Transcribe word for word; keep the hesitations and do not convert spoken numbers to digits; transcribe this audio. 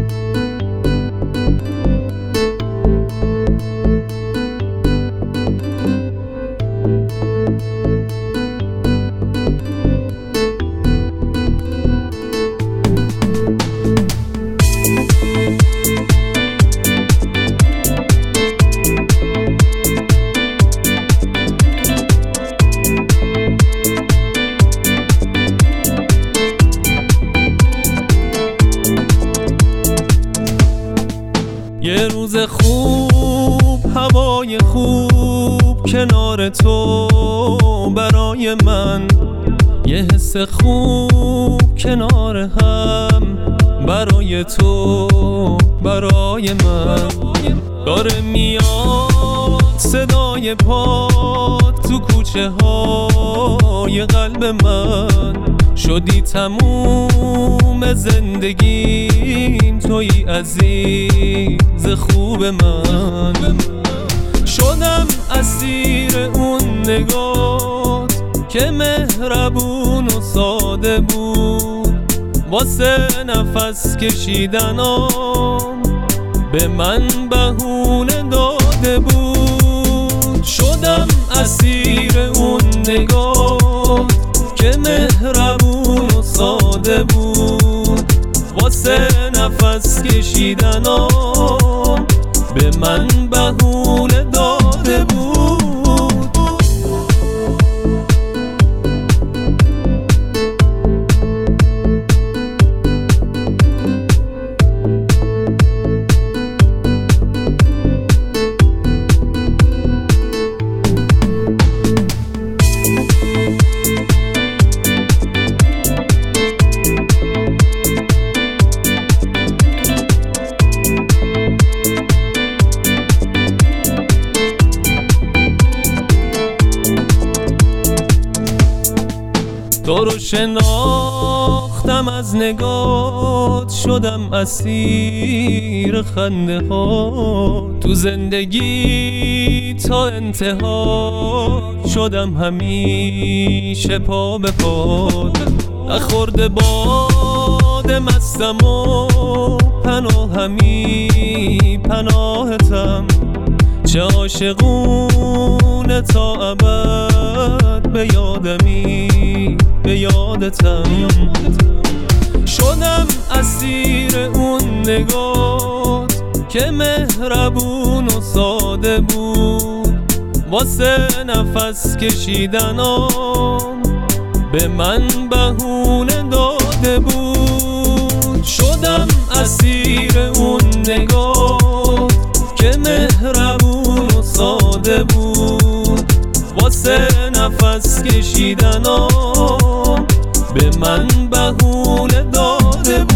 یه روز خوب، هوای خوب کنار تو برای من، یه حس خوب کنار هم برای تو برای من. داره میاد صدای پات تو کوچه های قلب من، شدی تموم زندگیم، توی عزیز خوب من. شدم اسیر اون نگات که مهربون و ساده بود، واسه نفس کشیدنام به من بهونه داده بود. شدم اسیر اون نگات که مهربون و ساده بود، واسه نفس کشیدنام به من بهونه داده بود. تو رو شناختم از نگات، شدم اسیر خنده ها، تو زندگی تا انتها شدم همیشه پا به پا. نخورده باد مستم و پناهمی پناهتم، چه عاشقونه تا ابد به یادمی به یادتم. شدم اسیر اون نگات که مهربون و ساده بود، واسه نفس کشیدنام به من بهونه داده بود. شدم اسیر اون نگات که مهربون و ساده بود، واسه نفس کشیدنام به من بهونه داده بود.